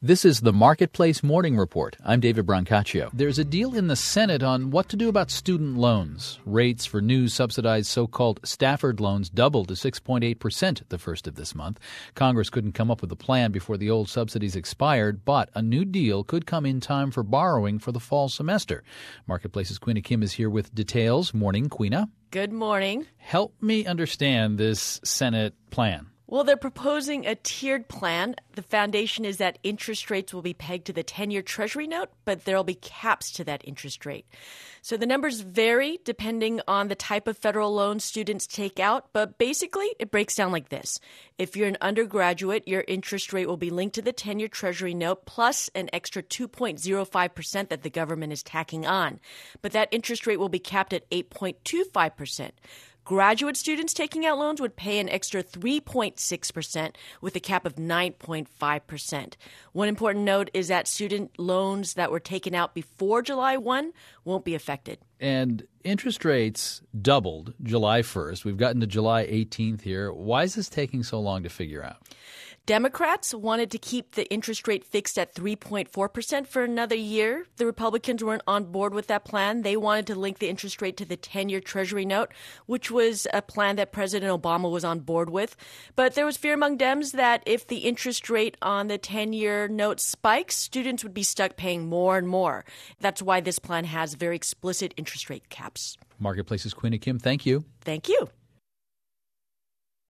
This is the Marketplace Morning Report. I'm David Brancaccio. There's a deal in the Senate on what to do about student loans. Rates for new subsidized so-called Stafford loans doubled to 6.8% the first of this month. Congress couldn't come up with a plan before the old subsidies expired, but a new deal could come in time for borrowing for the fall semester. Marketplace's Quina Kim is here with details. Morning, Quina. Good morning. Help me understand this Senate plan. Well, they're proposing a tiered plan. The foundation is that interest rates will be pegged to the 10-year Treasury note, but there will be caps to that interest rate. So the numbers vary depending on the type of federal loan students take out, but basically it breaks down like this. If you're an undergraduate, your interest rate will be linked to the 10-year Treasury note plus an extra 2.05% that the government is tacking on. But that interest rate will be capped at 8.25%. Graduate students taking out loans would pay an extra 3.6% with a cap of 9.5%. One important note is that student loans that were taken out before July 1 won't be affected. And interest rates doubled July 1st. We've gotten to July 18th here. Why is this taking so long to figure out? Democrats wanted to keep the interest rate fixed at 3.4% for another year. The Republicans weren't on board with that plan. They wanted to link the interest rate to the 10-year Treasury note, which was a plan that President Obama was on board with. But there was fear among Dems that if the interest rate on the 10-year note spikes, students would be stuck paying more and more. That's why this plan has very explicit interest rate caps. Marketplace's Quina Kim, thank you. Thank you.